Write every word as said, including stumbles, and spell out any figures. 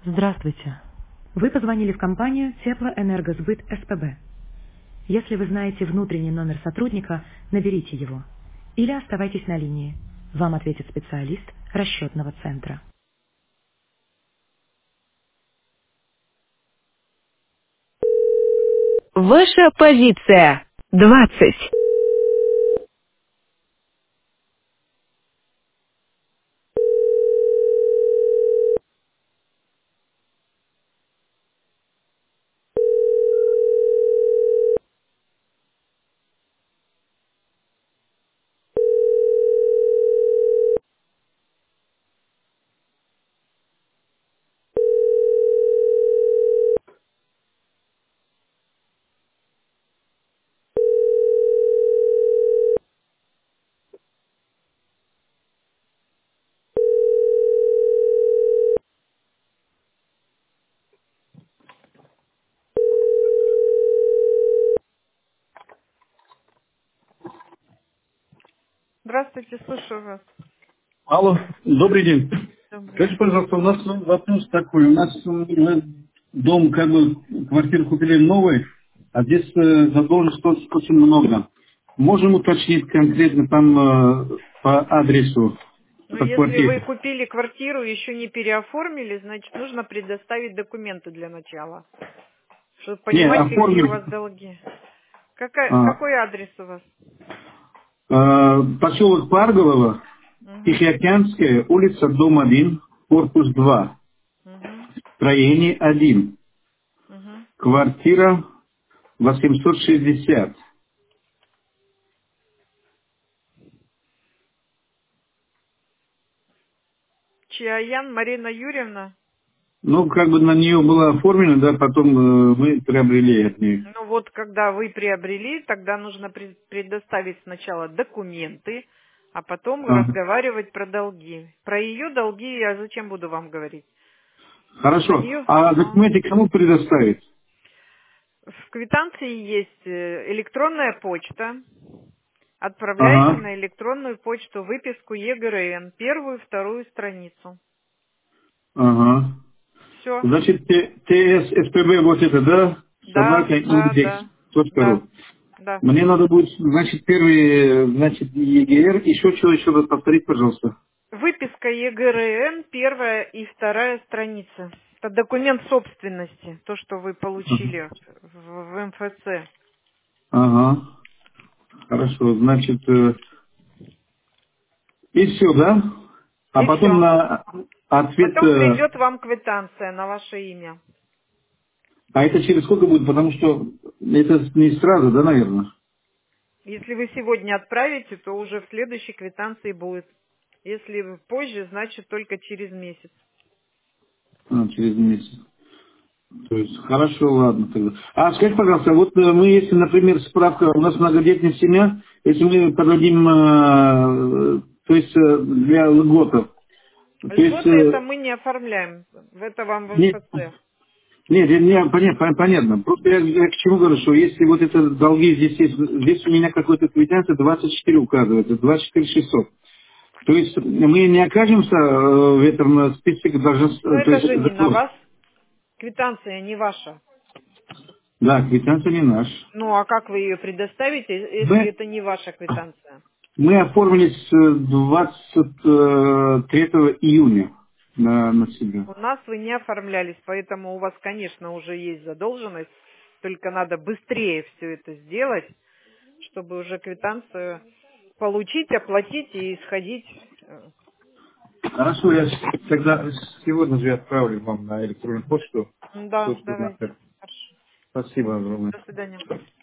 Здравствуйте. Вы позвонили в компанию Теплоэнергосбыт СПБ. Если вы знаете внутренний номер сотрудника, наберите его. Или оставайтесь на линии. Вам ответит специалист расчетного центра. Ваша позиция. Двадцать. Здравствуйте, слушаю вас. Алло, добрый день. Добрый. Скажите, пожалуйста, у нас вопрос такой. У нас мы дом, как бы, квартиру купили новый, а здесь э, задолженность очень очень много. Можем уточнить конкретно там э, по адресу Ну, по если вы квартире? купили квартиру, еще не переоформили, значит, нужно предоставить документы для начала, чтобы Не, понимать, какие у вас оформили. долги. Какая- А, какой адрес у вас? э, поселок Парголово, Угу, Тихоокеанская, улица, дом один, корпус два, угу, строение один, угу. квартира восемьсот шестьдесят. Чаян Марина Юрьевна. Ну, как бы на нее было оформлено, да, потом э, мы приобрели от нее. Ну вот, когда вы приобрели, тогда нужно пре- предоставить сначала документы, а потом Ага. разговаривать про долги. Про ее долги я зачем буду вам говорить? На Хорошо. нее А документы кому предоставить? в квитанции есть э, электронная почта. Отправляете Ага. на электронную почту выписку ЕГРН, первую, вторую страницу. Ага. Все. Значит, Т- ТССПБ вот это, да? Да, Собака да, индекс. да, Точка да, ру. да. Мне надо будет, значит, первый, э, значит, ЕГР. Еще что, еще раз повторить, пожалуйста. Выписка ЕГРН, первая и вторая страница. Это документ собственности, то, что вы получили в, в МФЦ. Ага. Хорошо. Значит, э, и все, да? А И потом все. на ответ... Потом э, придет вам квитанция на ваше имя. А это через сколько будет? Потому что это не сразу, да, наверное? Если вы сегодня отправите, то уже в следующей квитанции будет. Если позже, значит только через месяц. А, через месяц. То есть, хорошо, ладно тогда. А скажите, пожалуйста, вот э, мы, если, например, справка, у нас многодетная семья, если мы подадим, э, то есть, э, для льготов, то есть, Льготы это э, мы не оформляем. Это вам в нет, МФЦ. нет, не, не, понятно, понятно. Просто я, я к чему говорю, что если вот это долги здесь есть, здесь у меня какой-то квитанция двадцать четыре указывается, двадцать четыре шестьсот. То есть мы не окажемся э, в этом э, списке должностных, Но э, то это есть же не на закон. вас. Квитанция не ваша. Да, квитанция не наша. Ну а как вы ее предоставите, если Мы, это не ваша квитанция? мы оформились э, двадцать третьего июня на, на себя. У нас вы не оформлялись, поэтому у вас, конечно, уже есть задолженность. Только надо быстрее все это сделать, чтобы уже квитанцию получить, оплатить и сходить. э, Хорошо, я с- тогда сегодня же отправлю вам на электронную почту. Да, То, что давайте. надо. Хорошо. Спасибо огромное. До свидания.